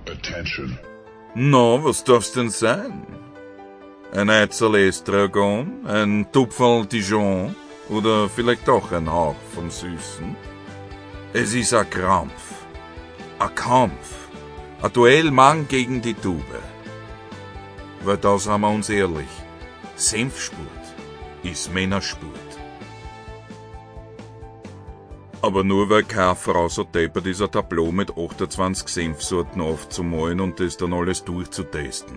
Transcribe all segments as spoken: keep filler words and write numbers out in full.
Attention. Na, was darf's denn sein? Ein Eizel Estragon, ein Tupferl Dijon oder vielleicht doch ein Hauch vom Süßen? Es ist ein Krampf, ein Kampf, ein Duell Mann gegen die Tube. Weil da sind wir uns ehrlich, Senfspurt ist Männerspurt. Aber nur weil keine Frau so deppert ist, ein Tableau mit achtundzwanzig Senfsorten aufzumalen und das dann alles durchzutesten.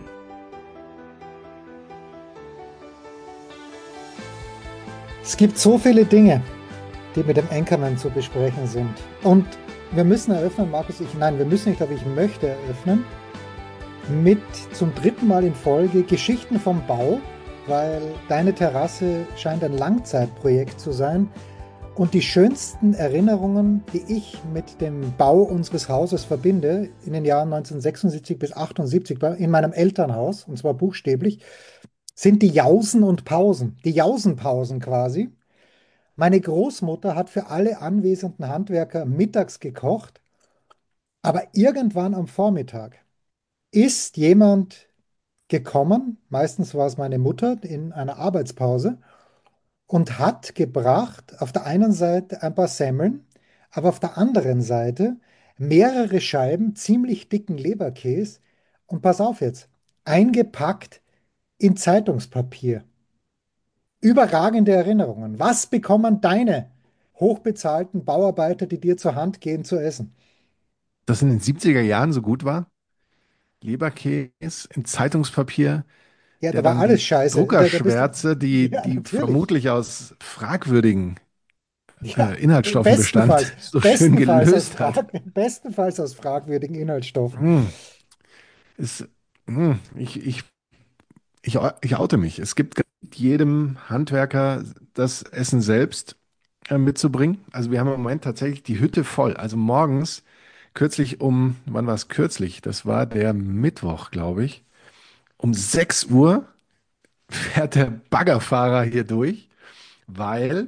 Es gibt so viele Dinge, die mit dem Anchorman zu besprechen sind. Und wir müssen eröffnen, Markus, ich, nein, wir müssen nicht, aber ich möchte eröffnen, mit zum dritten Mal in Folge Geschichten vom Bau, weil deine Terrasse scheint ein Langzeitprojekt zu sein. Und die schönsten Erinnerungen, die ich mit dem Bau unseres Hauses verbinde, in den Jahren neunzehnhundertsechsundsiebzig bis achtundsiebzig in meinem Elternhaus, und zwar buchstäblich, sind die Jausen und Pausen, die Jausenpausen quasi. Meine Großmutter hat für alle anwesenden Handwerker mittags gekocht, aber irgendwann am Vormittag ist jemand gekommen, meistens war es meine Mutter in einer Arbeitspause, und hat gebracht auf der einen Seite ein paar Semmeln, aber auf der anderen Seite mehrere Scheiben ziemlich dicken Leberkäse und pass auf jetzt, eingepackt in Zeitungspapier. Überragende Erinnerungen. Was bekommen deine hochbezahlten Bauarbeiter, die dir zur Hand gehen, zu essen? Das in den siebziger Jahren so gut war. Leberkäse in Zeitungspapier, Ja, der da war dann alles die scheiße. Da, da bist, Druckerschwärze, die, ja, die natürlich. vermutlich aus fragwürdigen Ja, äh, Inhaltsstoffen bestand, bestenfalls, so schön bestenfalls aus gelöst hat. Frag, bestenfalls aus fragwürdigen Inhaltsstoffen. Mm, ist, mm, ich, ich, ich, ich oute mich. Es gibt jedem Handwerker das Essen selbst äh, mitzubringen. Also wir haben im Moment tatsächlich die Hütte voll. Also morgens, kürzlich um, wann war es kürzlich? Das war der Mittwoch, glaube ich. Um sechs Uhr fährt der Baggerfahrer hier durch, weil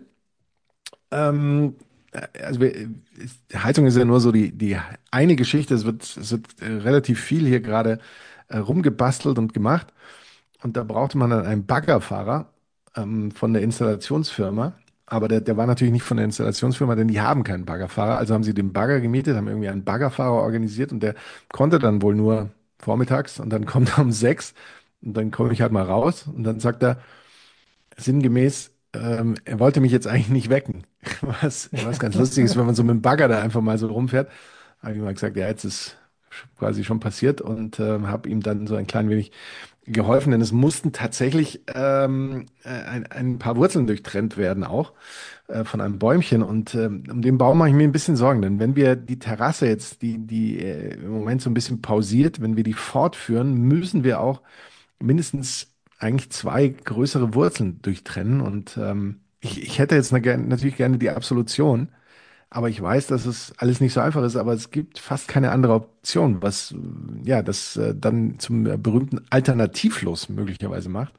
ähm, also wir, Heizung ist ja nur so die, die eine Geschichte. Es wird, es wird äh, relativ viel hier gerade äh, rumgebastelt und gemacht. Und da brauchte man dann einen Baggerfahrer ähm, von der Installationsfirma. Aber der, der war natürlich nicht von der Installationsfirma, denn die haben keinen Baggerfahrer. Also haben sie den Bagger gemietet, haben irgendwie einen Baggerfahrer organisiert und der konnte dann wohl nur vormittags und dann kommt er um sechs und dann komme ich halt mal raus und dann sagt er sinngemäß, ähm, er wollte mich jetzt eigentlich nicht wecken. Was, was ganz lustig ist, wenn man so mit dem Bagger da einfach mal so rumfährt. Habe ich mal gesagt, ja, jetzt ist quasi schon passiert und ähm, habe ihm dann so ein klein wenig geholfen, denn es mussten tatsächlich ähm, äh, ein, ein paar Wurzeln durchtrennt werden auch äh, von einem Bäumchen und ähm, um den Baum mache ich mir ein bisschen Sorgen, denn wenn wir die Terrasse jetzt, die, die äh, im Moment so ein bisschen pausiert, wenn wir die fortführen, müssen wir auch mindestens eigentlich zwei größere Wurzeln durchtrennen und ähm, ich, ich hätte jetzt na- gern- natürlich gerne die Absolution, aber ich weiß, dass es alles nicht so einfach ist, aber es gibt fast keine andere Option, was äh, ja das äh, dann zum äh, berühmten Alternativlos möglicherweise macht.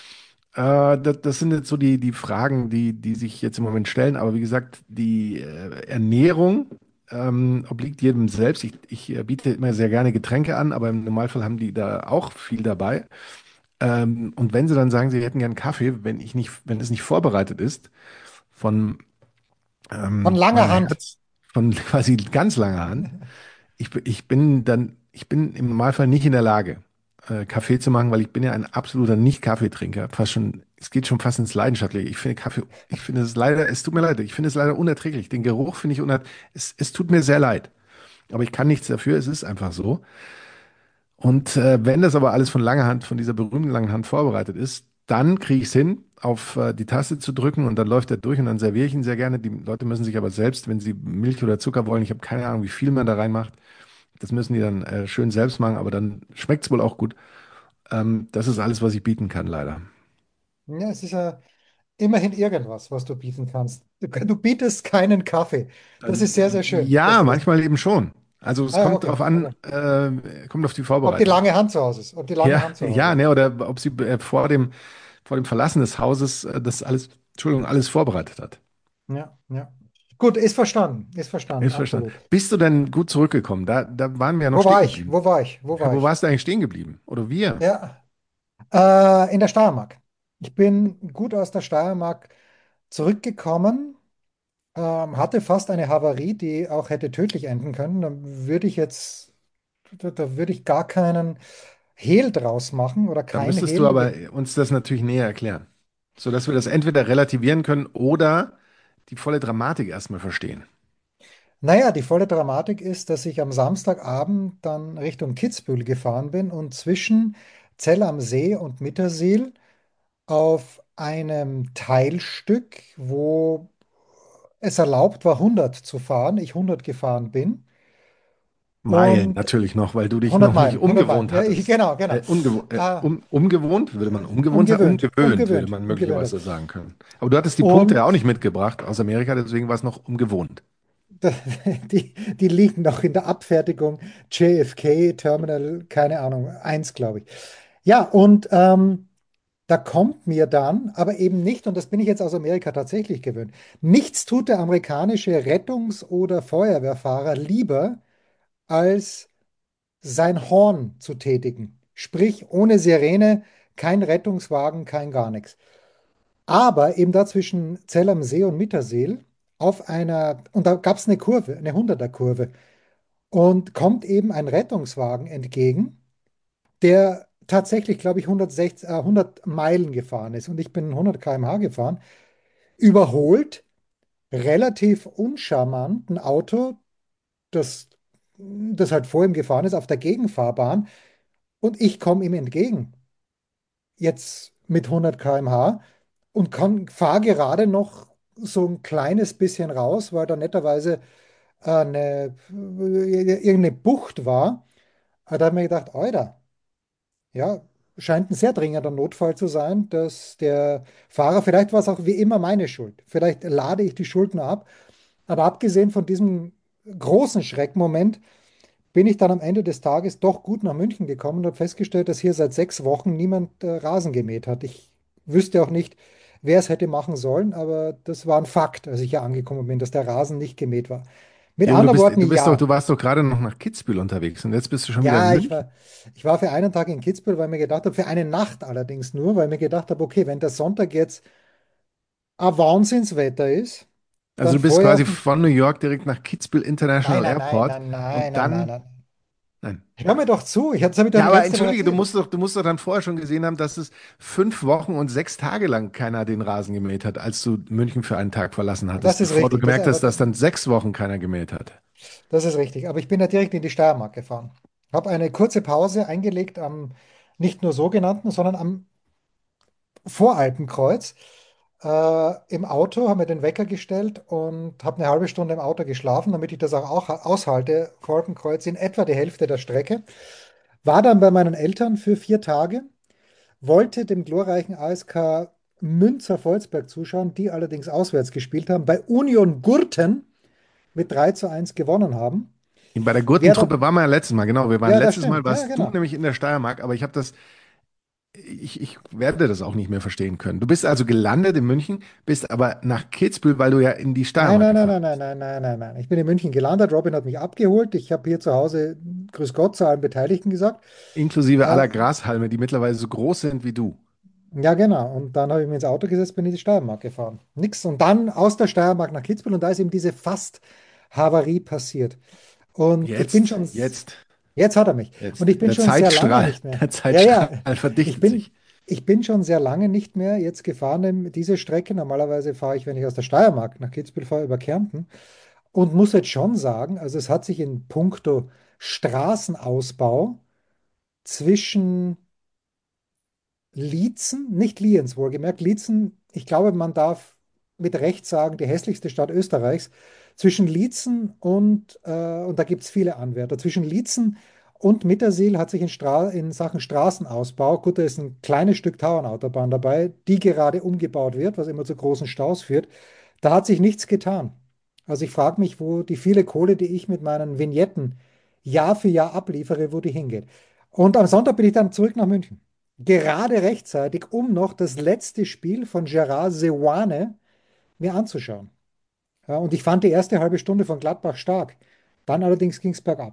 Äh, das, das sind jetzt so die, die Fragen, die, die sich jetzt im Moment stellen. Aber wie gesagt, die äh, Ernährung ähm, obliegt jedem selbst. Ich, ich äh, biete immer sehr gerne Getränke an, aber im Normalfall haben die da auch viel dabei. Ähm, und wenn sie dann sagen, sie hätten gern Kaffee, wenn ich nicht, wenn es nicht vorbereitet ist, von Von ähm, langer meinem Hand. Herz, von quasi ganz langer Hand. Ich, bin- ich bin dann, ich bin im Normalfall nicht in der Lage, äh, Kaffee zu machen, weil ich bin ja ein absoluter Nicht-Kaffeetrinker. Fast schon, es geht schon fast ins Leidenschaftliche. Ich finde Kaffee, ich finde es leider, es tut mir leid, ich finde es leider unerträglich. Den Geruch finde ich unerträglich. Es, es tut mir sehr leid. Aber ich kann nichts dafür, es ist einfach so. Und äh, wenn das aber alles von langer Hand, von dieser berühmten langen Hand vorbereitet ist, dann kriege ich es hin, auf äh, die Taste zu drücken und dann läuft er durch und dann serviere ich ihn sehr gerne. Die Leute müssen sich aber selbst, wenn sie Milch oder Zucker wollen, ich habe keine Ahnung, wie viel man da reinmacht, das müssen die dann äh, schön selbst machen, aber dann schmeckt es wohl auch gut. Ähm, das ist alles, was ich bieten kann, leider. Ja, es ist ja immerhin irgendwas, was du bieten kannst. Du, du bietest keinen Kaffee. Das ist sehr, sehr schön, dass Ja, du das. manchmal eben schon. Also es Ah, ja, kommt okay, darauf an, okay. äh, kommt auf die Ob die Vorbereitung lange an. Hand zu Hause ist. Ob die lange Ja, Hand zu Hause ja, ist. ne, oder ob sie äh, vor dem, vor dem Verlassen des Hauses äh, das alles, Entschuldigung, alles vorbereitet hat. Ja, ja. Gut, ist verstanden. Ist verstanden, Ist verstanden. absolut. Bist du denn gut zurückgekommen? Da, da waren wir ja noch Wo stehen war ich? geblieben. Wo war ich? Wo Ja, war wo ich? warst du eigentlich stehen geblieben? Oder wir? Ja, äh, in der Steiermark. Ich bin gut aus der Steiermark zurückgekommen, ähm, hatte fast eine Havarie, die auch hätte tödlich enden können. Da würde ich jetzt, da, da würde ich gar keinen Hehl draus machen oder Da kein müsstest du Hehl. aber uns das natürlich näher erklären, sodass wir das entweder relativieren können oder die volle Dramatik erstmal verstehen. Naja, die volle Dramatik ist, dass ich am Samstagabend dann Richtung Kitzbühel gefahren bin und zwischen Zell am See und Mittersiel auf einem Teilstück, wo es erlaubt war, hundert zu fahren, ich hundert gefahren bin. Meilen Und natürlich noch, weil du dich hundert noch nicht Meilen, hundert Meilen. umgewohnt Ja, ich, hattest. genau, genau. Äh, ungewo äh, Ah, um, umgewohnt, würde man ungewohnt sagen? ungewöhnt, Umgewöhnt, würde ungewöhnt, man ungewöhnt. möglicherweise sagen können. Aber du hattest die Punkte ja auch Und nicht mitgebracht aus Amerika, deswegen war es noch ungewohnt. die, die liegen noch in der Abfertigung. J F K Terminal, keine Ahnung, eins, glaube ich. Ja, und ähm, da kommt mir dann, aber eben nicht, und das bin ich jetzt aus Amerika tatsächlich gewöhnt, nichts tut der amerikanische Rettungs- oder Feuerwehrfahrer lieber, als sein Horn zu tätigen. Sprich, ohne Sirene, kein Rettungswagen, kein gar nichts. Aber eben da zwischen Zell am See und Mittersill auf einer, und da gab es eine Kurve, eine hunderter-Kurve, und kommt eben ein Rettungswagen entgegen, der tatsächlich, glaube ich, hundertsechzig, äh, hundert Meilen gefahren ist und ich bin hundert Kilometer pro Stunde gefahren, überholt relativ uncharmant ein Auto, das, das halt vor ihm gefahren ist, auf der Gegenfahrbahn und ich komme ihm entgegen, jetzt mit hundert Kilometer pro Stunde und kann, fahre gerade noch so ein kleines bisschen raus, weil da netterweise eine, irgendeine Bucht war. Da habe ich mir gedacht, Alter, ja, scheint ein sehr dringender Notfall zu sein, dass der Fahrer, vielleicht war es auch wie immer meine Schuld. Vielleicht lade ich die Schuld nur ab. Aber abgesehen von diesem großen Schreckmoment bin ich dann am Ende des Tages doch gut nach München gekommen und habe festgestellt, dass hier seit sechs Wochen niemand äh, Rasen gemäht hat. Ich wüsste auch nicht, wer es hätte machen sollen, aber das war ein Fakt, als ich hier angekommen bin, dass der Rasen nicht gemäht war. Mit Jo, du anderen bist, Worten, du bist doch, ja. du warst doch gerade noch nach Kitzbühel unterwegs und jetzt bist du schon wieder in Ja, ich München. war, ich war für einen Tag in Kitzbühel, weil ich mir gedacht habe, für eine Nacht allerdings nur, weil ich mir gedacht habe, okay, wenn der Sonntag jetzt ein Wahnsinnswetter ist, Also dann du bist vorher quasi auf dem. von New York direkt nach Kitzbühel Nein, International nein, nein, Airport nein, und nein, nein, nein, dann, nein. nein. Hör mir doch zu, ich, das habe ich doch Ja, aber letzte Mal entschuldige, du erzählt. musst doch, du musst doch dann vorher schon gesehen haben, dass es fünf Wochen und sechs Tage lang keiner den Rasen gemäht hat, als du München für einen Tag verlassen hattest, Das ist bevor du richtig, das, gemerkt hast, aber dass dann sechs Wochen keiner gemäht hat. das ist richtig. Aber ich bin ja direkt in die Steiermark gefahren. Habe eine kurze Pause eingelegt am nicht nur sogenannten, sondern am Voralpenkreuz. Äh, im Auto, habe mir den Wecker gestellt und habe eine halbe Stunde im Auto geschlafen, damit ich das auch, auch aushalte. Voralpenkreuz in etwa die Hälfte der Strecke. War dann bei meinen Eltern für vier Tage, wollte dem glorreichen A S K Münzer-Volzberg zuschauen, die allerdings auswärts gespielt haben, bei Union Gurten mit drei zu eins gewonnen haben. Bei der Wer dann, Gurtentruppe waren wir ja letztes Mal, genau. Wir waren ja, das letztes Mal, stimmt, ja, warst du genau. nämlich in der Steiermark, aber ich habe das, ich, ich werde das auch nicht mehr verstehen können. Du bist also gelandet in München, bist aber nach Kitzbühel, weil du ja in die Nein, Steiermark nein, nein, gefahren nein, nein, bist. nein, nein, nein, nein. Ich bin in München gelandet. Robin hat mich abgeholt. Ich habe hier zu Hause Grüß Gott zu allen Beteiligten gesagt. Inklusive Äh, aller Grashalme, die mittlerweile so groß sind wie du. ja, genau. Und dann habe ich mich ins Auto gesetzt, bin in die Steiermark gefahren. Nix. Und dann aus der Steiermark nach Kitzbühel und da ist eben diese Fast-Havarie passiert. Und ich bin Jetzt, schon, s- jetzt, jetzt hat er mich. Und jetzt. ich bin Der schon sehr lange Zeitstrahl, nicht mehr. der Ja, Zeitstrahl ja. Ich verdichtet sich. bin, ich bin schon sehr lange nicht mehr jetzt gefahren, in diese Strecke. Normalerweise fahre ich, wenn ich aus der Steiermark nach Kitzbühel fahre, über Kärnten. Und muss jetzt schon sagen, also es hat sich in puncto Straßenausbau zwischen Liezen, nicht Lienz wohlgemerkt, Liezen, ich glaube, man darf mit Recht sagen, die hässlichste Stadt Österreichs, zwischen Liezen und, äh, und da gibt es viele Anwärter, zwischen Liezen und Mittersill hat sich in, Stra in Sachen Straßenausbau, gut, da ist ein kleines Stück Tauernautobahn dabei, die gerade umgebaut wird, was immer zu großen Staus führt, da hat sich nichts getan. Also ich frage mich, wo die viele Kohle, die ich mit meinen Vignetten Jahr für Jahr abliefere, wo die hingeht. Und am Sonntag bin ich dann zurück nach München. Gerade rechtzeitig, um noch das letzte Spiel von Gerard Seoane mir anzuschauen. Ja, und ich fand die erste halbe Stunde von Gladbach stark. Dann allerdings ging es bergab.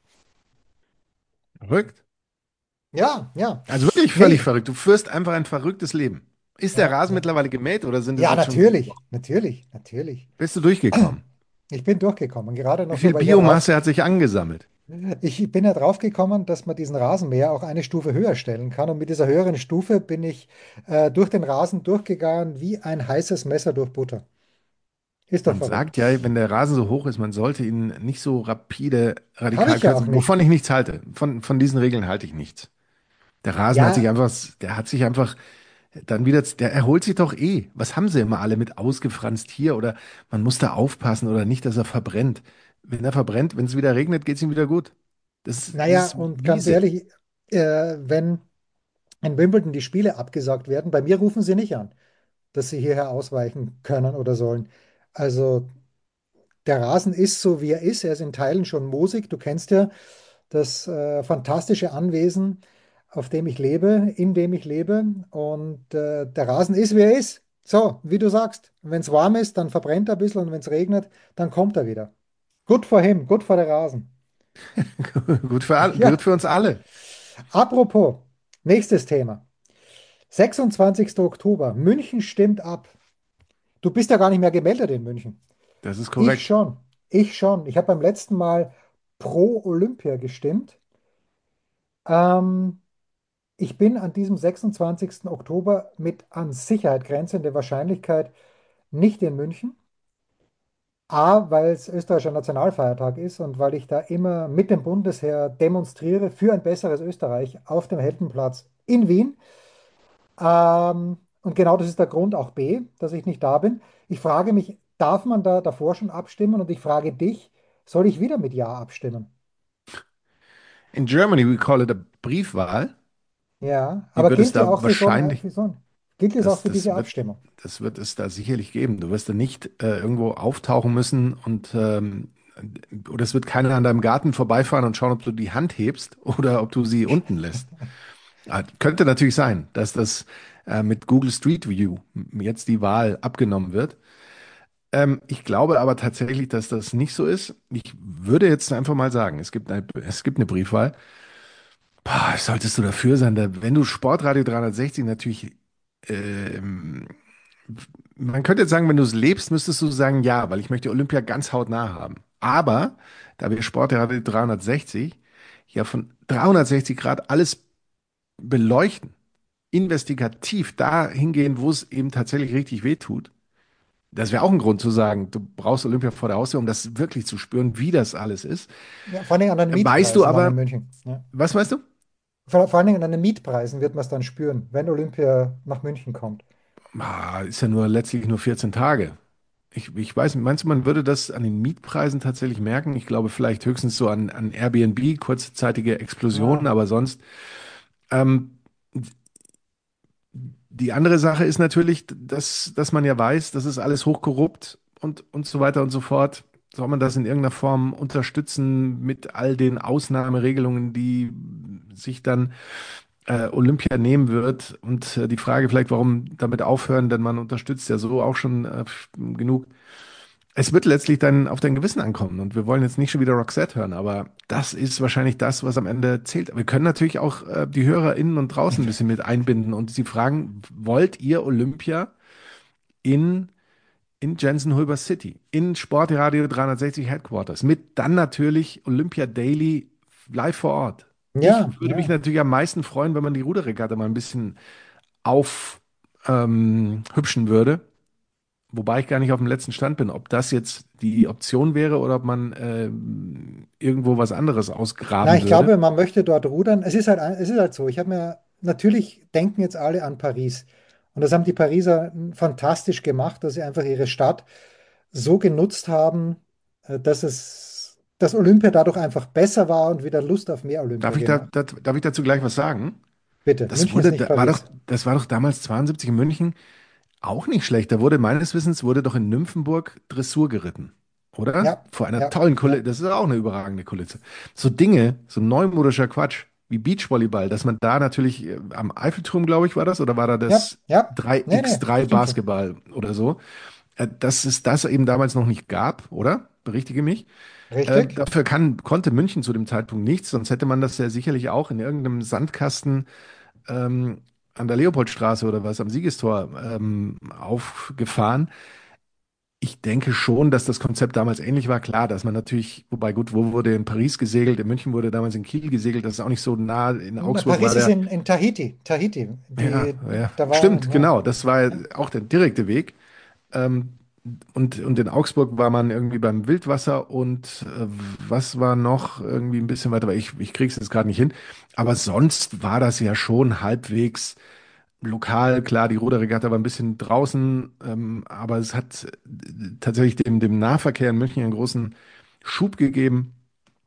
Verrückt. Ja, ja. Also wirklich völlig Nee. verrückt. Du führst einfach ein verrücktes Leben. Ist der Ja, Rasen ja. mittlerweile gemäht oder sind es Ja, jetzt schon sieben natürlich. Wochen? Natürlich. Natürlich. Bist du durchgekommen? Ich bin durchgekommen. Gerade Wie noch so, viel weil ich ja drauf, Biomasse hat sich angesammelt? ich bin ja drauf gekommen, dass man diesen Rasenmäher auch eine Stufe höher stellen kann. Und mit dieser höheren Stufe bin ich äh, durch den Rasen durchgegangen wie ein heißes Messer durch Butter. Ist doch Man verrückt. sagt ja, wenn der Rasen so hoch ist, man sollte ihn nicht so rapide, Habe radikal ich ja auch kürzen, wovon nicht. ich nichts halte. Von, von diesen Regeln halte ich nichts. Der Rasen hat sich Ja, einfach, der hat sich einfach dann wieder, der erholt sich doch eh. Was haben sie immer alle mit ausgefranst hier oder man muss da aufpassen oder nicht, dass er verbrennt. Wenn er verbrennt, wenn es wieder regnet, geht es ihm wieder gut. Das, das naja, ist und ganz Wiese. ehrlich, äh, wenn in Wimbledon die Spiele abgesagt werden, bei mir rufen sie nicht an, dass sie hierher ausweichen können oder sollen. Also der Rasen ist so, wie er ist. Er ist in Teilen schon moosig. Du kennst ja das äh, fantastische Anwesen, auf dem ich lebe, in dem ich lebe. Und äh, der Rasen ist, wie er ist. So, wie du sagst. Wenn es warm ist, dann verbrennt er ein bisschen und wenn es regnet, dann kommt er wieder. Good for him, good for der Rasen. Gut für alle, gut Ja, für uns alle. apropos, nächstes Thema. sechsundzwanzigster Oktober, München stimmt ab. Du bist ja gar nicht mehr gemeldet in München. Das ist Ich korrekt. schon. Ich schon. Ich habe beim letzten Mal pro Olympia gestimmt. Ähm, Ich bin an diesem sechsundzwanzigsten Oktober mit an Sicherheit grenzender Wahrscheinlichkeit nicht in München. A, weil es österreichischer Nationalfeiertag ist und weil ich da immer mit dem Bundesheer demonstriere für ein besseres Österreich auf dem Heldenplatz in Wien. Ähm, und genau das ist der Grund auch B, dass ich nicht da bin. Ich frage mich, darf man da davor schon abstimmen? Und ich frage dich, soll ich wieder mit Ja abstimmen? In Germany we call it a Briefwahl. Ja, Die aber wird es gilt ja da auch für so ein, wahrscheinlich, für so ein, gilt es auch das, für diese das wird, Abstimmung? das wird es da sicherlich geben. Du wirst da nicht äh, irgendwo auftauchen müssen und ähm, oder es wird keiner an deinem Garten vorbeifahren und schauen, ob du die Hand hebst oder ob du sie unten lässt. Ah, könnte natürlich sein, dass das äh, mit Google Street View jetzt die Wahl abgenommen wird. Ähm, ich glaube aber tatsächlich, dass das nicht so ist. Ich würde jetzt einfach mal sagen, es gibt eine, es gibt eine Briefwahl. Boah, solltest du dafür sein, da, wenn du Sportradio dreihundertsechzig natürlich, ähm, man könnte jetzt sagen, wenn du es lebst, müsstest du sagen, ja, weil ich möchte Olympia ganz hautnah haben. Aber da wir Sportradio dreihundertsechzig ja von dreihundertsechzig Grad alles beleuchten, investigativ da hingehen, wo es eben tatsächlich richtig weh tut, das wäre auch ein Grund zu sagen, du brauchst Olympia vor der Haustür, um das wirklich zu spüren, wie das alles ist. Ja, vor allem an den Weißt du Mietpreisen dann in aber, München. Ja. was weißt du? Vor, vor allem an den Mietpreisen wird man es dann spüren, wenn Olympia nach München kommt. Ah, ist ja nur letztlich nur vierzehn Tage. Ich, ich weiß, meinst du, man würde das an den Mietpreisen tatsächlich merken? Ich glaube vielleicht höchstens so an, an Airbnb, kurzzeitige Explosionen, Ja, aber sonst. Ähm, die andere Sache ist natürlich, dass, dass man ja weiß, das ist alles hochkorrupt und, und so weiter und so fort. Soll man das in irgendeiner Form unterstützen mit all den Ausnahmeregelungen, die sich dann äh, Olympia nehmen wird? Und äh, die Frage vielleicht, warum damit aufhören, denn man unterstützt ja so auch schon äh, genug. Es wird letztlich dann auf dein Gewissen ankommen und wir wollen jetzt nicht schon wieder Roxette hören, aber das ist wahrscheinlich das, was am Ende zählt. Wir können natürlich auch äh, die HörerInnen und draußen ein bisschen mit einbinden und sie fragen, wollt ihr Olympia in, in Jensen-Hulber City, in Sportradio dreihundertsechzig Headquarters, mit dann natürlich Olympia Daily live vor Ort? Ich ja, würde mich ja. natürlich am meisten freuen, wenn man die Ruderregatta mal ein bisschen aufhübschen ähm, hübschen würde. Wobei ich gar nicht auf dem letzten Stand bin, ob das jetzt die Option wäre oder ob man ähm, irgendwo was anderes Na, ausgraben ich würde. glaube, man möchte dort rudern. Es ist halt, ein- es ist halt so. Ich habe mir, natürlich denken jetzt alle an Paris. Und das haben die Pariser fantastisch gemacht, dass sie einfach ihre Stadt so genutzt haben, äh, dass es, dass Olympia dadurch einfach besser war und wieder Lust auf mehr Olympia Darf ich da, gemacht. da, darf ich dazu gleich was sagen? Bitte, Das München ist wurde, nicht da war doch, Paris. das war doch damals zweiundsiebzig in München auch nicht schlecht. Da wurde meines Wissens wurde doch in Nymphenburg Dressur geritten, oder? Ja, Vor einer ja, tollen ja, Kulisse. Das ist auch eine überragende Kulisse. So Dinge, so neumodischer Quatsch wie Beachvolleyball, dass man da natürlich äh, am Eiffelturm, glaube ich, war das, oder war da ja, das ja. drei Nee, x nee, drei stimmt schon. Basketball oder so? äh, dass es das eben damals noch nicht gab, oder? Berichtige mich. Äh, Richtig? dafür kann, konnte München zu dem Zeitpunkt nichts, sonst hätte man das ja sicherlich auch in irgendeinem Sandkasten ähm, an der Leopoldstraße oder was am Siegestor ähm, aufgefahren. Ich denke schon, dass das Konzept damals ähnlich war. Klar, dass man natürlich, wobei gut, wo wurde in Paris gesegelt, in München wurde damals in Kiel gesegelt, das ist auch nicht so nah. In Augsburg war Paris ist der, in, in Tahiti. Tahiti. ja, Die, ja, da war, stimmt, ja. genau, das war auch der direkte Weg. Ähm, und, und in Augsburg war man irgendwie beim Wildwasser und äh, was war noch irgendwie ein bisschen weiter, aber ich, ich krieg's jetzt gerade nicht hin. Aber sonst war das ja schon halbwegs lokal. Klar, die Ruderregatta war ein bisschen draußen, ähm, aber es hat äh, tatsächlich dem, dem Nahverkehr in München einen großen Schub gegeben.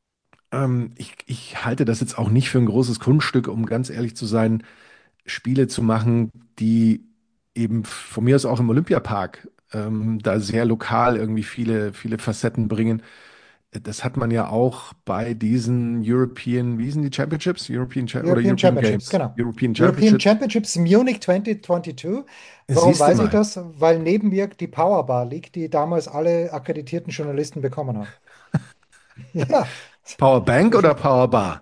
Ähm, ich, ich halte das jetzt auch nicht für ein großes Kunststück, um ganz ehrlich zu sein, Spiele zu machen, die eben von mir aus auch im Olympiapark ähm, da sehr lokal irgendwie viele, viele Facetten bringen. Das hat man ja auch bei diesen European, wie hießen die Championships? European Cha oder European European Championships, Games? genau. European European Championships. Championships Munich zwanzig zweiundzwanzig. Warum Siehst du weiß ich mal. das? Weil neben mir die Powerbar liegt, die damals alle akkreditierten Journalisten bekommen haben. Ja, Powerbank oder Powerbar?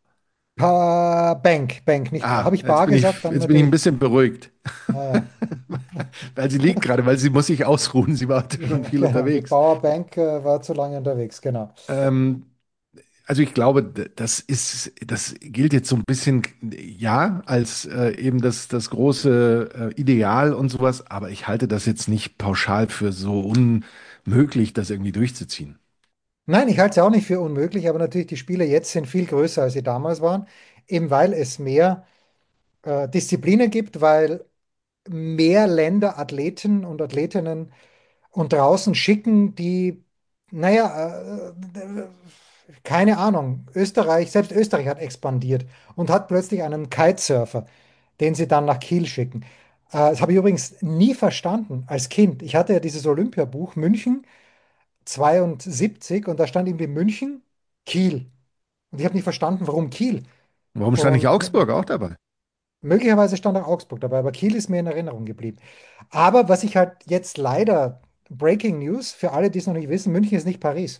Pa Bank, Bank, nicht Bar. Ah, Habe ich jetzt Bar bin ich, gesagt? Dann jetzt bin ich ein natürlich. bisschen beruhigt. Naja, Weil sie liegt gerade, weil sie muss sich ausruhen. Sie war heute schon viel genau. Die unterwegs. Powerbank äh, war zu lange unterwegs, genau. Ähm, Also ich glaube, d- das ist, das gilt jetzt so ein bisschen, ja, als äh, eben das, das große äh, Ideal und sowas, aber ich halte das jetzt nicht pauschal für so unmöglich, das irgendwie durchzuziehen. Nein, ich halte es ja auch nicht für unmöglich, aber natürlich die Spiele jetzt sind viel größer, als sie damals waren, eben weil es mehr äh, Disziplinen gibt, weil mehr Länder Athleten und Athletinnen und draußen schicken, die, naja, äh, keine Ahnung, Österreich, selbst Österreich hat expandiert und hat plötzlich einen Kitesurfer, den sie dann nach Kiel schicken. Äh, das habe ich übrigens nie verstanden als Kind. Ich hatte ja dieses Olympiabuch München zweiundsiebzig und da stand irgendwie München, Kiel. Und ich habe nicht verstanden, warum Kiel. Warum stand nicht Und Augsburg auch dabei? möglicherweise stand auch Augsburg dabei, aber Kiel ist mir in Erinnerung geblieben. Aber was ich halt jetzt leider, Breaking News, für alle, die es noch nicht wissen, München ist nicht Paris.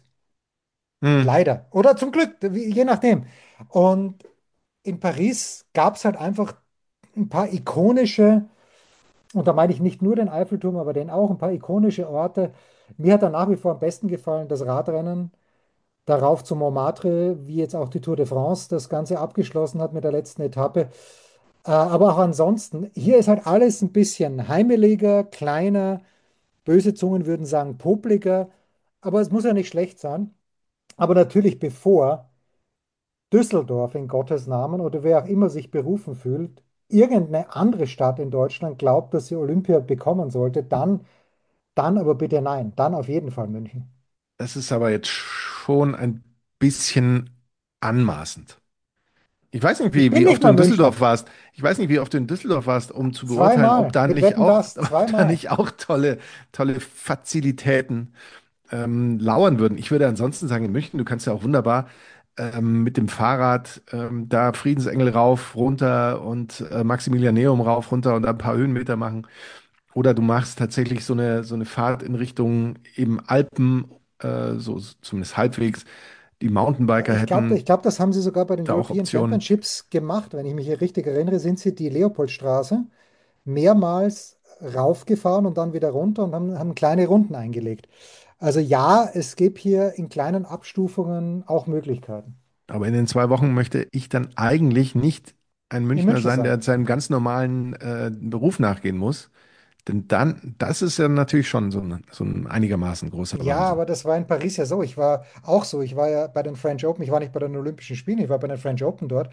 Hm. Leider. Oder zum Glück, wie- je nachdem. Und in Paris gab es halt einfach ein paar ikonische, und da meine ich nicht nur den Eiffelturm, aber den auch, ein paar ikonische Orte. Mir hat da nach wie vor am besten gefallen das Radrennen darauf zu Montmartre, wie jetzt auch die Tour de France das Ganze abgeschlossen hat mit der letzten Etappe. Äh, aber auch ansonsten, hier ist halt alles ein bisschen heimeliger, kleiner, böse Zungen würden sagen popliger, aber es muss ja nicht schlecht sein. Aber natürlich bevor Düsseldorf in Gottes Namen oder wer auch immer sich berufen fühlt, irgendeine andere Stadt in Deutschland glaubt, dass sie Olympia bekommen sollte, dann, dann aber bitte nein, dann auf jeden Fall München. Das ist aber jetzt schon ein bisschen anmaßend. Ich weiß nicht, Ich wie, bin wie nicht oft du mal in Düsseldorf Münchner. warst. Ich weiß nicht, wie oft du in Düsseldorf warst, um zu beurteilen, ob Zweimal. da Mit nicht Wetten auch, das, ob da zweimal. nicht auch tolle, tolle Fazilitäten ähm, lauern würden. Ich würde ansonsten sagen, in München, du kannst ja auch wunderbar ähm, mit dem Fahrrad ähm, da Friedensengel rauf, runter und äh, Maximilianeum rauf, runter und ein paar Höhenmeter machen. Oder du machst tatsächlich so eine, so eine Fahrt in Richtung eben Alpen, äh, so zumindest halbwegs. Die Mountainbiker Ich glaube, hätten ich glaub, das haben sie sogar bei den da auch European Optionen. Championships gemacht. Wenn ich mich hier richtig erinnere, sind sie die Leopoldstraße mehrmals raufgefahren und dann wieder runter und haben, haben kleine Runden eingelegt. Also ja, es gibt hier in kleinen Abstufungen auch Möglichkeiten. Aber in den zwei Wochen möchte ich dann eigentlich nicht ein In Münchner München sein, sein. der seinem ganz normalen äh, Beruf nachgehen muss. Denn dann, das ist ja natürlich schon so ein, so ein einigermaßen großer Ja, Wahnsinn. aber das war in Paris ja so. Ich war auch so. Ich war ja bei den French Open. Ich war nicht bei den Olympischen Spielen, ich war bei den French Open dort.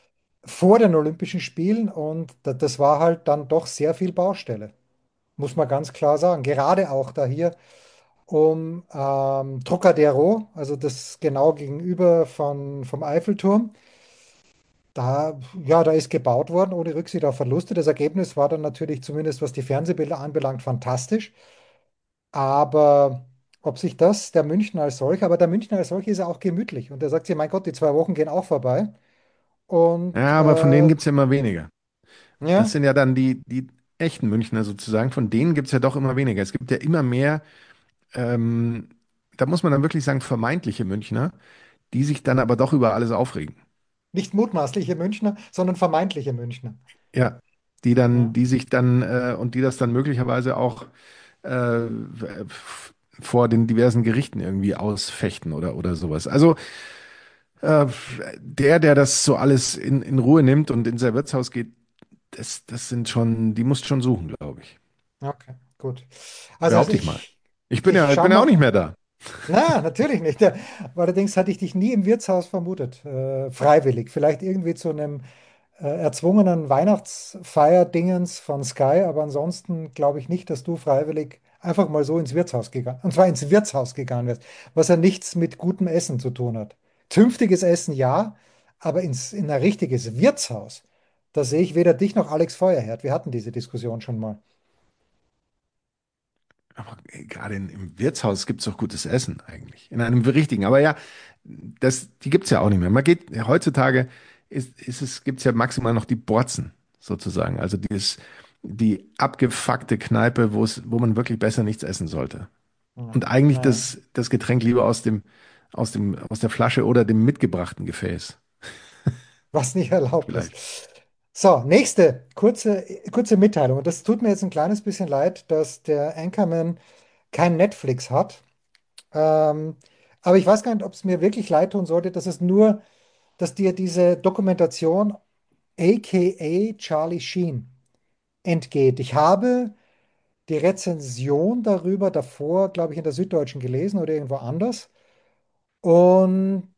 Vor den Olympischen Spielen und da- das war halt dann doch sehr viel Baustelle, muss man ganz klar sagen. Gerade auch da hier um ähm, Trocadero, also das genau gegenüber von, vom Eiffelturm. Da, ja, da ist gebaut worden, ohne Rücksicht auf Verluste. Das Ergebnis war dann natürlich zumindest, was die Fernsehbilder anbelangt, fantastisch. Aber ob sich das der Münchner als solcher, aber der Münchner als solcher ist ja auch gemütlich. Und der sagt sich, mein Gott, die zwei Wochen gehen auch vorbei. Und Ja, aber von denen äh, gibt es ja immer weniger. Das ja, sind ja dann die, die. echten Münchner sozusagen, von denen gibt es ja doch immer weniger. Es gibt ja immer mehr, ähm, da muss man dann wirklich sagen, vermeintliche Münchner, die sich dann aber doch über alles aufregen. Nicht mutmaßliche Münchner, sondern vermeintliche Münchner. Ja, die dann, Ja. die sich dann äh, und die das dann möglicherweise auch äh, f- vor den diversen Gerichten irgendwie ausfechten oder, oder sowas. Also äh, der, der das so alles in, in Ruhe nimmt und in sein Wirtshaus geht, das, das sind schon, die musst schon suchen, glaube ich. Okay, gut. Also, also Behaupte ich mal. ich, Ich bin ich ja, ich schau bin ja auch nicht mal. mehr da. Na, natürlich nicht. Ja, aber allerdings hatte ich dich nie im Wirtshaus vermutet. Äh, freiwillig. Vielleicht irgendwie zu einem äh, erzwungenen Weihnachtsfeier-Dingens von Sky, aber ansonsten glaube ich nicht, dass du freiwillig einfach mal so ins Wirtshaus gegangen, und zwar ins Wirtshaus gegangen wärst, was ja nichts mit gutem Essen zu tun hat. Zünftiges Essen ja, aber ins, in ein richtiges Wirtshaus, da sehe ich weder dich noch Alex Feuerherd. Wir hatten diese Diskussion schon mal. Aber ey, gerade in, im Wirtshaus gibt es doch gutes Essen eigentlich. In einem richtigen. Aber ja, das, die gibt es ja auch nicht mehr. Man geht, heutzutage ist, ist es, gibt es ja maximal noch die Borzen sozusagen. Also dieses, die abgefuckte Kneipe, wo es, wo man wirklich besser nichts essen sollte. Hm, Und eigentlich naja, das, das Getränk lieber aus dem, aus dem, aus der Flasche oder dem mitgebrachten Gefäß. was nicht erlaubt ist. Vielleicht. So, nächste kurze, kurze Mitteilung. Und das tut mir jetzt ein kleines bisschen leid, dass der Anchorman kein Netflix hat. Ähm, aber ich weiß gar nicht, ob es mir wirklich leid tun sollte, dass es nur, dass dir diese Dokumentation aka Charlie Sheen entgeht. Ich habe die Rezension darüber davor, glaube ich, in der Süddeutschen gelesen oder irgendwo anders und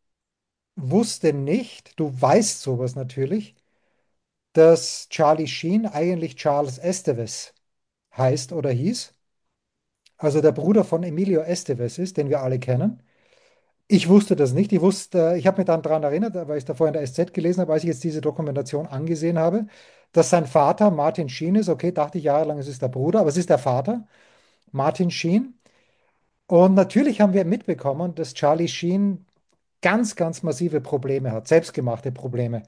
wusste nicht, du weißt sowas natürlich, dass Charlie Sheen eigentlich Charles Estevez heißt oder hieß. Also der Bruder von Emilio Estevez ist, den wir alle kennen. Ich wusste das nicht. Ich wusste, ich habe mich dann daran erinnert, weil ich davor in der S Z gelesen habe, als ich jetzt diese Dokumentation angesehen habe, dass sein Vater Martin Sheen ist. Okay, dachte ich jahrelang, es ist der Bruder, aber es ist der Vater, Martin Sheen. Und natürlich haben wir mitbekommen, dass Charlie Sheen ganz, ganz massive Probleme hat, selbstgemachte Probleme.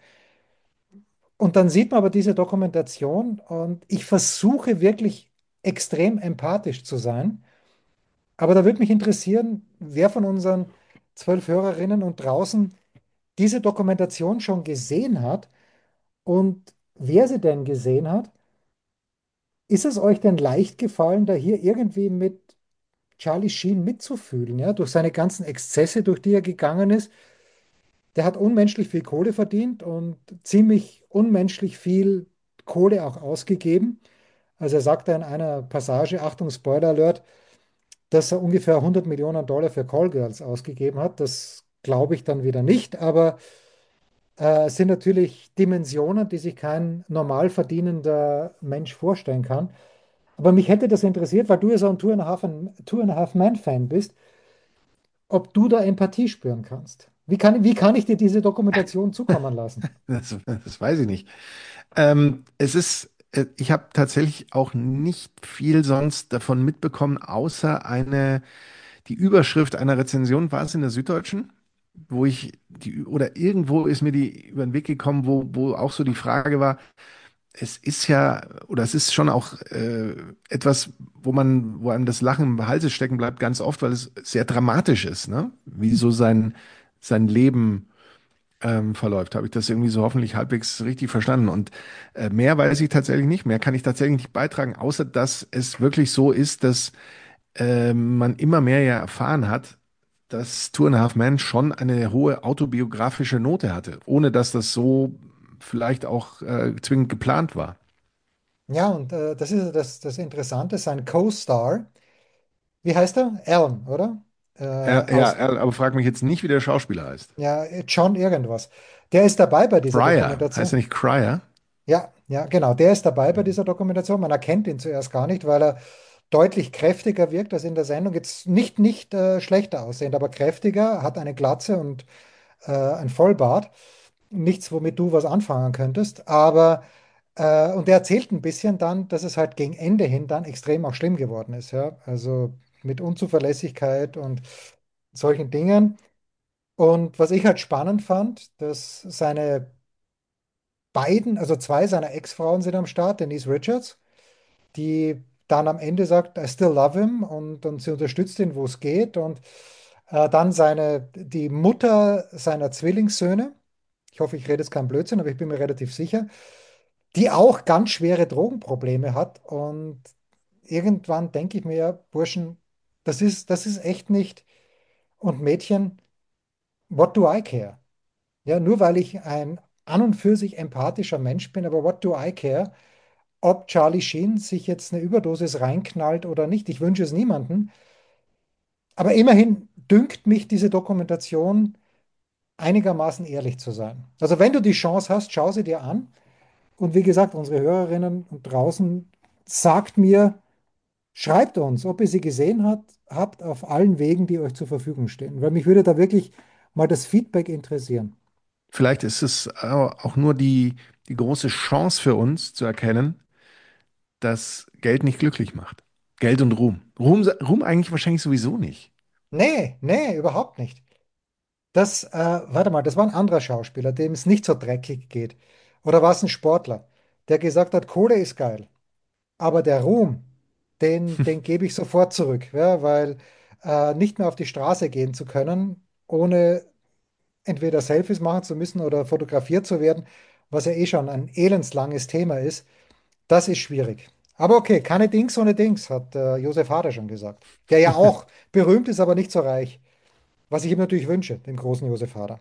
Und dann sieht man aber diese Dokumentation und ich versuche wirklich extrem empathisch zu sein. Aber da würde mich interessieren, wer von unseren zwölf Hörerinnen und draußen diese Dokumentation schon gesehen hat und wer sie denn gesehen hat. Ist es euch denn leicht gefallen, da hier irgendwie mit Charlie Sheen mitzufühlen, ja, durch seine ganzen Exzesse, durch die er gegangen ist? Der hat unmenschlich viel Kohle verdient und ziemlich unmenschlich viel Kohle auch ausgegeben. Also er sagte in einer Passage, Achtung, Spoiler Alert, dass er ungefähr hundert Millionen Dollar für Callgirls ausgegeben hat. Das glaube ich dann wieder nicht, aber äh, es sind natürlich Dimensionen, die sich kein normal verdienender Mensch vorstellen kann. Aber mich hätte das interessiert, weil du ja so ein Two and a Half, Two and a Half Man Fan bist, ob du da Empathie spüren kannst. Wie kann, wie kann ich dir diese Dokumentation zukommen lassen? Das, das weiß ich nicht. Ähm, es ist, äh, ich habe tatsächlich auch nicht viel sonst davon mitbekommen, außer eine, die Überschrift einer Rezension war es in der Süddeutschen, wo ich die, oder irgendwo ist mir die über den Weg gekommen, wo, wo auch so die Frage war, es ist ja, oder es ist schon auch äh, etwas, wo man, wo einem das Lachen im Halse stecken bleibt, ganz oft, weil es sehr dramatisch ist, ne? Wie so sein, sein Leben ähm, verläuft. Habe ich das irgendwie so hoffentlich halbwegs richtig verstanden? Und äh, mehr weiß ich tatsächlich nicht. Mehr kann ich tatsächlich nicht beitragen, außer dass es wirklich so ist, dass äh, man immer mehr ja erfahren hat, dass Two and a Half Men schon eine hohe autobiografische Note hatte, ohne dass das so vielleicht auch äh, zwingend geplant war. Ja, und äh, das ist ja das, das Interessante, sein Co-Star, wie heißt er? Alan, oder? Äh, Er, ja, aus, er, aber frag mich jetzt nicht, wie der Schauspieler heißt. ja, John irgendwas. Der ist dabei bei dieser Cryer, heißt er Dokumentation. nicht Cryer? Ja, ja, genau. Der ist dabei bei dieser Dokumentation. Man erkennt ihn zuerst gar nicht, weil er deutlich kräftiger wirkt als in der Sendung. Jetzt nicht, nicht äh, schlechter aussehend, aber kräftiger, hat eine Glatze und äh, ein Vollbart. Nichts, womit du was anfangen könntest. Aber, äh, und er erzählt ein bisschen dann, dass es halt gegen Ende hin dann extrem auch schlimm geworden ist. Ja? Also mit Unzuverlässigkeit und solchen Dingen. Und was ich halt spannend fand, dass seine beiden, also zwei seiner Ex-Frauen sind am Start, Denise Richards. die dann am Ende sagt, I still love him und, und sie unterstützt ihn, wo es geht. Und äh, dann seine, die Mutter seiner Zwillingssöhne, ich hoffe, ich rede jetzt keinen Blödsinn, aber ich bin mir relativ sicher, die auch ganz schwere Drogenprobleme hat. Und irgendwann denke ich mir, ja, Burschen, das ist, das ist echt nicht. Und Mädchen, what do I care? Ja, nur weil ich ein an und für sich empathischer Mensch bin, aber what do I care, ob Charlie Sheen sich jetzt eine Überdosis reinknallt oder nicht? Ich wünsche es niemandem. Aber immerhin dünkt mich diese Dokumentation einigermaßen ehrlich zu sein. Also wenn du die Chance hast, schau sie dir an. Und wie gesagt, unsere Hörerinnen und draußen, sagt mir, schreibt uns, ob ihr sie gesehen habt, habt auf allen Wegen, die euch zur Verfügung stehen. Weil mich würde da wirklich mal das Feedback interessieren. Vielleicht ist es äh, auch nur die, die große Chance für uns zu erkennen, dass Geld nicht glücklich macht. Geld und Ruhm. Ruhm, Ruhm eigentlich wahrscheinlich sowieso nicht. Nee, nee, überhaupt nicht. Das, äh, warte mal, das war ein anderer Schauspieler, dem es nicht so dreckig geht. Oder war es ein Sportler, der gesagt hat, Kohle ist geil, aber der Ruhm, den, den gebe ich sofort zurück, ja, weil äh, nicht mehr auf die Straße gehen zu können, ohne entweder Selfies machen zu müssen oder fotografiert zu werden, was ja eh schon ein elendslanges Thema ist, das ist schwierig. Aber okay, keine Dings ohne Dings, hat äh, Josef Hader schon gesagt. Der ja auch berühmt ist, aber nicht so reich. Was ich ihm natürlich wünsche, dem großen Josef Hader.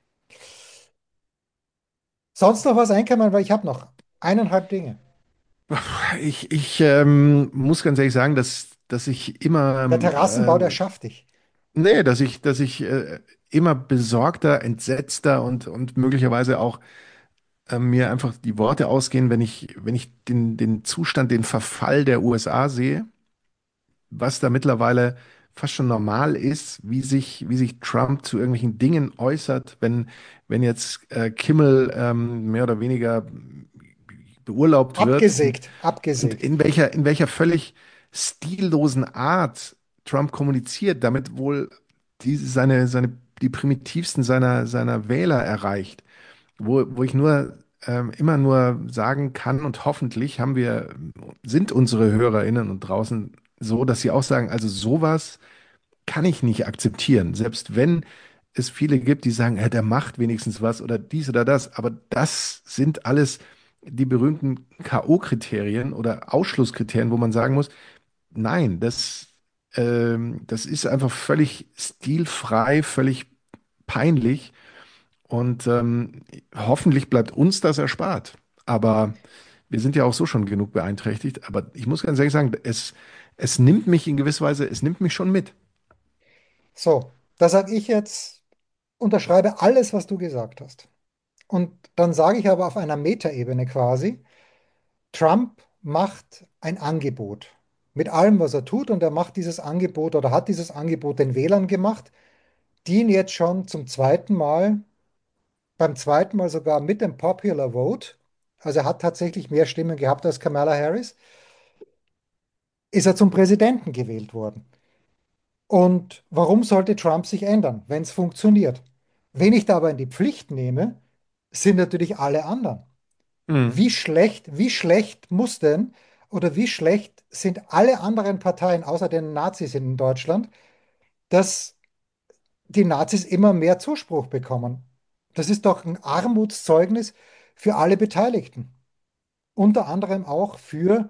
Sonst noch was einkommen, weil ich habe noch eineinhalb Dinge. Ich, ich ähm, muss ganz ehrlich sagen, dass, dass ich immer, Der ähm, Terrassenbau, der äh, schafft dich. nee, dass ich, dass ich äh, immer besorgter, entsetzter und, und möglicherweise auch äh, mir einfach die Worte ausgehen, wenn ich, wenn ich den, den Zustand, den Verfall der U S A sehe, was da mittlerweile fast schon normal ist, wie sich, wie sich Trump zu irgendwelchen Dingen äußert, wenn, wenn jetzt äh, Kimmel ähm, mehr oder weniger beurlaubt wird und, Abgesägt, und abgesägt. in welcher, in welcher völlig stillosen Art Trump kommuniziert, damit wohl diese, seine, seine, die primitivsten seiner, seiner Wähler erreicht, wo, wo ich nur ähm, immer nur sagen kann und hoffentlich haben wir, sind unsere HörerInnen und draußen so, dass sie auch sagen, also sowas kann ich nicht akzeptieren, selbst wenn es viele gibt, die sagen, ja, der macht wenigstens was oder dies oder das, aber das sind alles die berühmten K O-Kriterien oder Ausschlusskriterien, wo man sagen muss, nein, das, ähm, das ist einfach völlig stilfrei, völlig peinlich und ähm, hoffentlich bleibt uns das erspart. Aber wir sind ja auch so schon genug beeinträchtigt. Aber ich muss ganz ehrlich sagen, es, es nimmt mich in gewisser Weise, es nimmt mich schon mit. So, da sage ich jetzt, unterschreibe alles, was du gesagt hast. Und dann sage ich aber auf einer Metaebene quasi, Trump macht ein Angebot mit allem, was er tut. Und er macht dieses Angebot oder hat dieses Angebot den Wählern gemacht, die ihn jetzt schon zum zweiten Mal, beim zweiten Mal sogar mit dem Popular Vote, also er hat tatsächlich mehr Stimmen gehabt als Kamala Harris, ist er zum Präsidenten gewählt worden. Und warum sollte Trump sich ändern, wenn es funktioniert? Wen ich da aber in die Pflicht nehme, sind natürlich alle anderen. Mhm. Wie schlecht, wie schlecht muss denn oder wie schlecht sind alle anderen Parteien außer den Nazis in Deutschland, dass die Nazis immer mehr Zuspruch bekommen? Das ist doch ein Armutszeugnis für alle Beteiligten. Unter anderem auch für,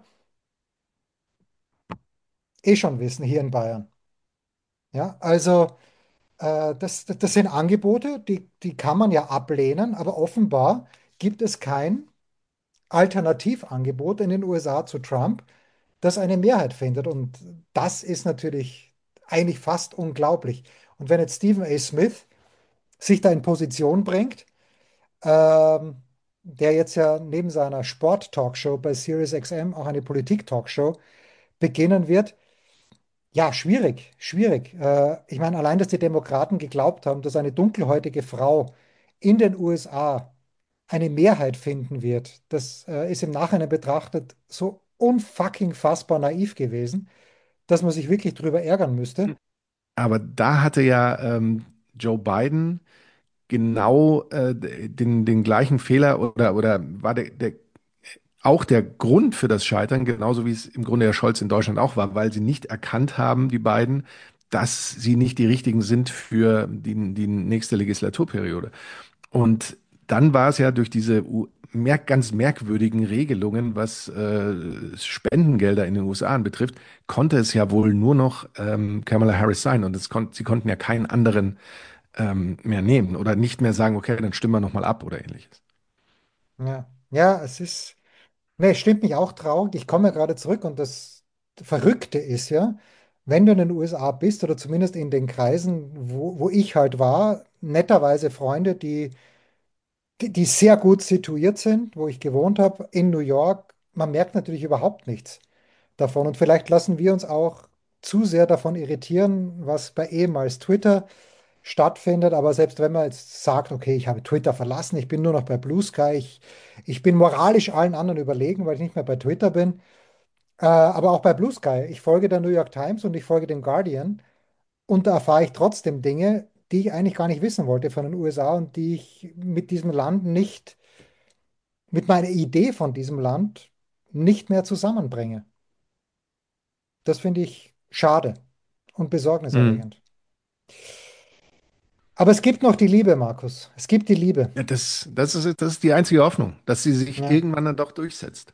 eh schon wissen, hier in Bayern. Ja, also äh, das, das das sind Angebote, die, die kann man ja ablehnen, aber offenbar gibt es kein Alternativangebot in den U S A zu Trump, das eine Mehrheit findet. Und das ist natürlich eigentlich fast unglaublich. Und wenn jetzt Stephen A. Smith sich da in Position bringt, ähm, der jetzt ja neben seiner Sport-Talkshow bei Sirius X M auch eine Politik-Talkshow beginnen wird, ja, schwierig, schwierig. Äh, ich meine, allein, dass die Demokraten geglaubt haben, dass eine dunkelhäutige Frau in den U S A eine Mehrheit finden wird, das äh, ist im Nachhinein betrachtet so unfucking fassbar naiv gewesen, dass man sich wirklich drüber ärgern müsste. Aber da hatte ja ähm, Joe Biden genau äh, den, den gleichen Fehler oder, oder war der, der auch der Grund für das Scheitern, genauso wie es im Grunde der Scholz in Deutschland auch war, weil sie nicht erkannt haben, die beiden, dass sie nicht die richtigen sind für die, die nächste Legislaturperiode. Und dann war es ja durch diese U merk ganz merkwürdigen Regelungen, was äh, Spendengelder in den U S A betrifft, konnte es ja wohl nur noch ähm, Kamala Harris sein. Und es kon sie konnten ja keinen anderen ähm, mehr nehmen oder nicht mehr sagen, okay, dann stimmen wir nochmal ab oder ähnliches. Ja, ja, es ist, nee, stimmt mich auch traurig. Ich komme ja gerade zurück und das Verrückte ist ja, wenn du in den U S A bist oder zumindest in den Kreisen, wo, wo ich halt war, netterweise Freunde, die, die, die sehr gut situiert sind, wo ich gewohnt habe, in New York, man merkt natürlich überhaupt nichts davon. Und vielleicht lassen wir uns auch zu sehr davon irritieren, was bei ehemals Twitter stattfindet. Aber selbst wenn man jetzt sagt, okay, ich habe Twitter verlassen, ich bin nur noch bei Blue Sky, ich, ich bin moralisch allen anderen überlegen, weil ich nicht mehr bei Twitter bin. Äh, aber auch bei Blue Sky, ich folge der New York Times und ich folge dem Guardian und da erfahre ich trotzdem Dinge, die ich eigentlich gar nicht wissen wollte von den U S A und die ich mit diesem Land nicht, mit meiner Idee von diesem Land nicht mehr zusammenbringe. Das finde ich schade und Hm. besorgniserregend. Aber es gibt noch die Liebe, Markus. Es gibt die Liebe. Ja, das, das ist, das ist die einzige Hoffnung, dass sie sich Ja. irgendwann dann doch durchsetzt.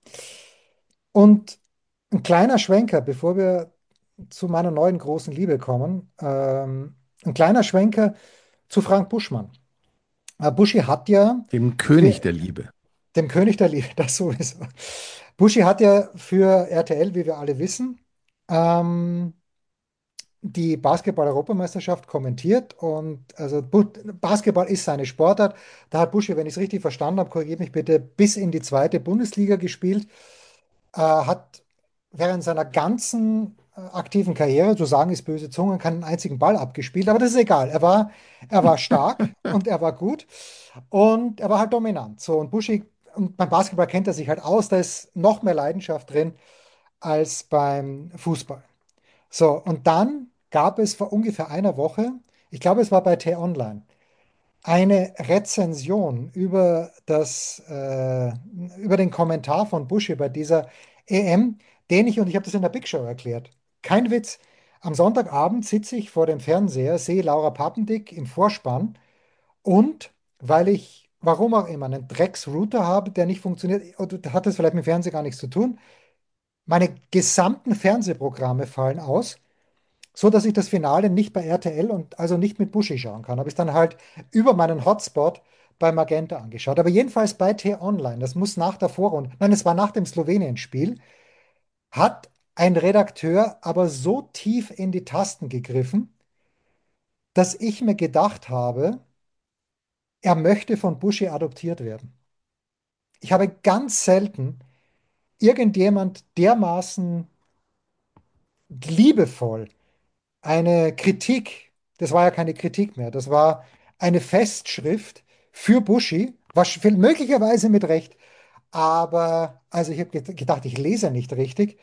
Und ein kleiner Schwenker, bevor wir zu meiner neuen großen Liebe kommen. Ähm, ein kleiner Schwenker zu Frank Buschmann. Äh, Buschi hat ja Dem für König der Liebe. dem König der Liebe, das sowieso. Buschi hat ja für R T L, wie wir alle wissen, ähm, die Basketball-Europameisterschaft kommentiert und also Bu- Basketball ist seine Sportart. Da hat Buschi, wenn ich es richtig verstanden habe, korrigiert mich bitte, bis in die zweite Bundesliga gespielt, äh, hat während seiner ganzen äh, aktiven Karriere, zu sagen ist böse Zunge, keinen einzigen Ball abgespielt, aber das ist egal. Er war, er war stark und er war gut und er war halt dominant. So, und Buschi, und beim Basketball kennt er sich halt aus, da ist noch mehr Leidenschaft drin als beim Fußball. So, und dann gab es vor ungefähr einer Woche, ich glaube, es war bei T-Online, eine Rezension über das, äh, über den Kommentar von Buschi bei dieser E M, den ich, und ich habe das in der Big Show erklärt. Kein Witz. Am Sonntagabend sitze ich vor dem Fernseher, sehe Laura Papendick im Vorspann und weil ich, warum auch immer, einen Drecks-Router habe, der nicht funktioniert, oder hat das vielleicht mit dem Fernsehen gar nichts zu tun, meine gesamten Fernsehprogramme fallen aus, so dass ich das Finale nicht bei R T L und also nicht mit Buschi schauen kann. Habe ich dann halt über meinen Hotspot bei Magenta angeschaut. Aber jedenfalls bei T-Online, das muss nach der Vorrunde, nein, es war nach dem Slowenien-Spiel, hat ein Redakteur aber so tief in die Tasten gegriffen, dass ich mir gedacht habe, er möchte von Buschi adoptiert werden. Ich habe ganz selten irgendjemand dermaßen liebevoll eine Kritik, das war ja keine Kritik mehr, das war eine Festschrift für Buschi, was möglicherweise mit Recht, aber also ich habe gedacht, ich lese nicht richtig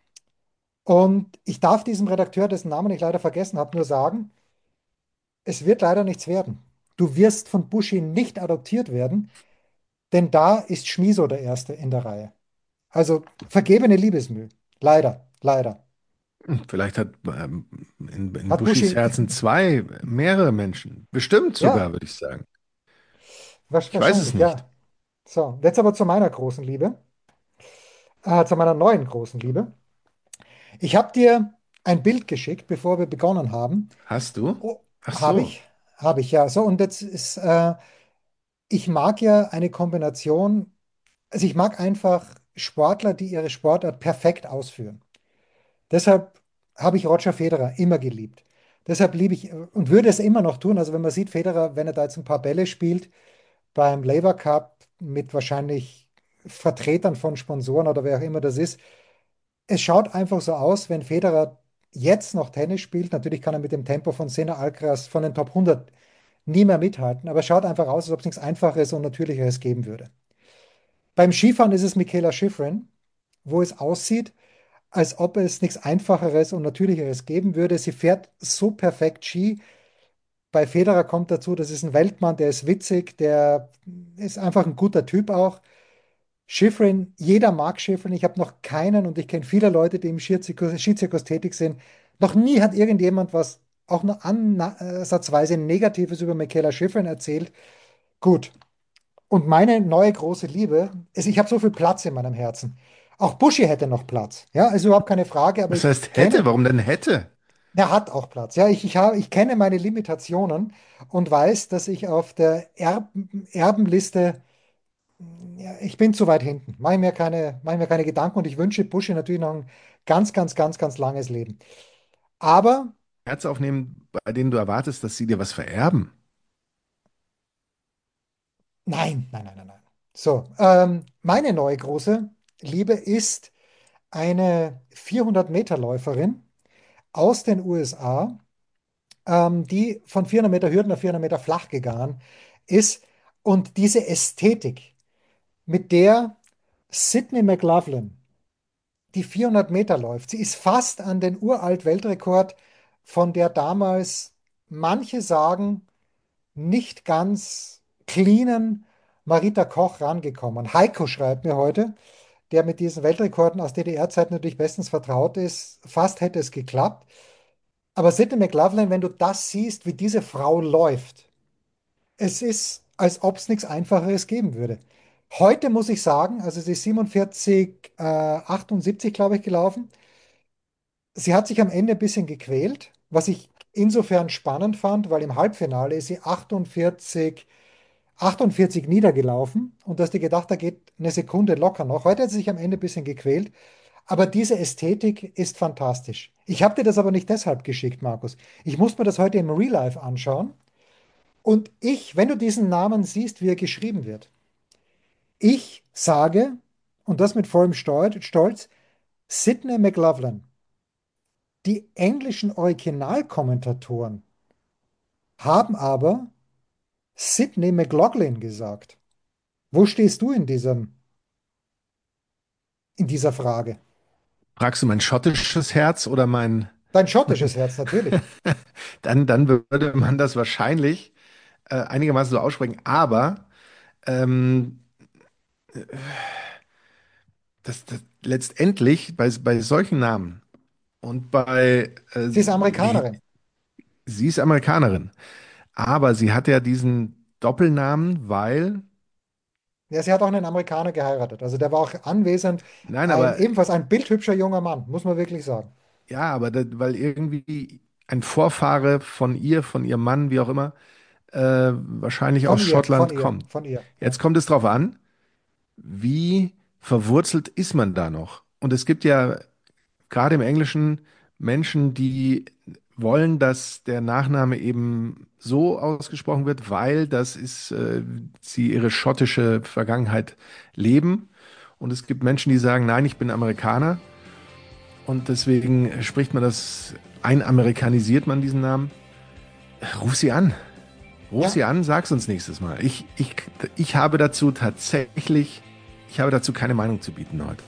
und ich darf diesem Redakteur, dessen Namen ich leider vergessen habe, nur sagen, es wird leider nichts werden. Du wirst von Buschi nicht adoptiert werden, denn da ist Schmiso der Erste in der Reihe. Also vergebene Liebesmüh. Leider, leider. Hm, Vielleicht hat ähm, in, in Hat Buschis Buschi, Herzen zwei, mehrere Menschen. Bestimmt sogar, ja, würde ich sagen. Ich weiß es wahrscheinlich, nicht. ja. So, jetzt aber zu meiner großen Liebe, äh, zu meiner neuen großen Liebe. Ich habe dir ein Bild geschickt, bevor wir begonnen haben. Hast du? Oh, Ach habe so. ich, habe ich, ja. So, und jetzt ist, äh, ich mag ja eine Kombination, also ich mag einfach Sportler, die ihre Sportart perfekt ausführen. Deshalb habe ich Roger Federer immer geliebt. Deshalb liebe ich äh, und würde es immer noch tun. Also wenn man sieht, Federer, wenn er da jetzt ein paar Bälle spielt beim Labour Cup mit wahrscheinlich Vertretern von Sponsoren oder wer auch immer das ist, es schaut einfach so aus, wenn Federer jetzt noch Tennis spielt. Natürlich kann er mit dem Tempo von Senna Alcaraz von den Top hundert nie mehr mithalten, aber es schaut einfach aus, als ob es nichts Einfacheres und Natürlicheres geben würde. Beim Skifahren ist es Mikaela Shiffrin, wo es aussieht, als ob es nichts Einfacheres und Natürlicheres geben würde. Sie fährt so perfekt Ski. Bei Federer kommt dazu, das ist ein Weltmann, der ist witzig, der ist einfach ein guter Typ auch. Schifrin, jeder mag Schifrin. Ich habe noch keinen und ich kenne viele Leute, die im Skizirkus, Skizirkus tätig sind. Noch nie hat irgendjemand was auch nur ansatzweise Negatives über Michaela Schifrin erzählt. Gut. Und meine neue große Liebe ist, ich habe so viel Platz in meinem Herzen. Auch Buschi hätte noch Platz. Ja, ist überhaupt keine Frage, aber Was ich heißt hätte? kenne, Warum denn hätte? er hat auch Platz. Ja, ich, ich, habe, ich kenne meine Limitationen und weiß, dass ich auf der Erben, Erbenliste, ja, ich bin zu weit hinten. Mache ich mir keine, mache ich mir keine Gedanken und ich wünsche Buschi natürlich noch ein ganz, ganz, ganz, ganz langes Leben. Aber Herz aufnehmen, bei denen du erwartest, dass sie dir was vererben. nein, nein, nein, nein, nein. So, ähm, meine neue große Liebe ist eine vierhundert-Meter-Läuferin aus den U S A, ähm, die von vierhundert Meter Hürden auf vierhundert Meter flach gegangen ist. Und diese Ästhetik, mit der Sydney McLaughlin die vierhundert Meter läuft, sie ist fast an den Uralt-Weltrekord, von der damals manche sagen, nicht ganz cleanen Marita Koch rangekommen. Heiko schreibt mir heute, der mit diesen Weltrekorden aus D D R-Zeiten natürlich bestens vertraut ist, fast hätte es geklappt. Aber Sydney McLaughlin, wenn du das siehst, wie diese Frau läuft, es ist, als ob es nichts Einfacheres geben würde. Heute muss ich sagen, also sie ist siebenundvierzig, äh, achtundsiebzig, glaube ich, gelaufen. Sie hat sich am Ende ein bisschen gequält, was ich insofern spannend fand, weil im Halbfinale ist sie achtundvierzig, achtundvierzig niedergelaufen und dass die gedacht, da geht eine Sekunde locker noch. Heute hat sie sich am Ende ein bisschen gequält, aber diese Ästhetik ist fantastisch. Ich habe dir das aber nicht deshalb geschickt, Markus. Ich muss mir das heute im Real Life anschauen. Und ich, wenn du diesen Namen siehst, wie er geschrieben wird, ich sage, und das mit vollem Stol- Stolz, Sydney McLaughlin. Die englischen Originalkommentatoren haben aber Sydney McLaughlin gesagt. Wo stehst du in diesem, in dieser Frage? Fragst du mein schottisches Herz oder mein, Dein schottisches Herz natürlich. dann, dann würde man das wahrscheinlich äh, einigermaßen so aussprechen. Aber ähm, das, das letztendlich bei, bei solchen Namen und bei, äh, Sie ist wie, Amerikanerin. sie ist Amerikanerin, aber sie hat ja diesen Doppelnamen, weil, Ja, sie hat auch einen Amerikaner geheiratet. Also der war auch anwesend. nein, Ein, aber ebenfalls ein bildhübscher junger Mann, muss man wirklich sagen. ja, aber da, weil irgendwie ein Vorfahre von ihr, von ihrem Mann, wie auch immer, äh, wahrscheinlich Von aus ihr, von Schottland ihr, kommt. von ihr. Ja. Jetzt kommt es drauf an, wie verwurzelt ist man da noch? Und es gibt ja gerade im Englischen Menschen, die wollen, dass der Nachname eben so ausgesprochen wird, weil das ist, äh, sie ihre schottische Vergangenheit leben. Und es gibt Menschen, die sagen, nein, ich bin Amerikaner. Und deswegen spricht man das, einamerikanisiert man diesen Namen. Ruf sie an. Ruf Ja, sie an, sag's uns nächstes Mal. Ich, ich, ich habe dazu tatsächlich, ich habe dazu keine Meinung zu bieten heute.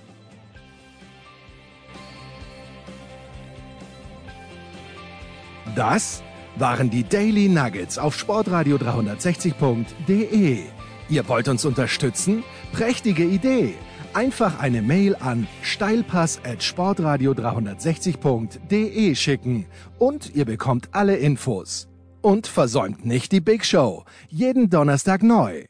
Das waren die Daily Nuggets auf sportradio dreihundertsechzig punkt de. Ihr wollt uns unterstützen? Prächtige Idee! Einfach eine Mail an steilpass at sportradio dreihundertsechzig punkt de schicken und ihr bekommt alle Infos. Und versäumt nicht die Big Show. Jeden Donnerstag neu.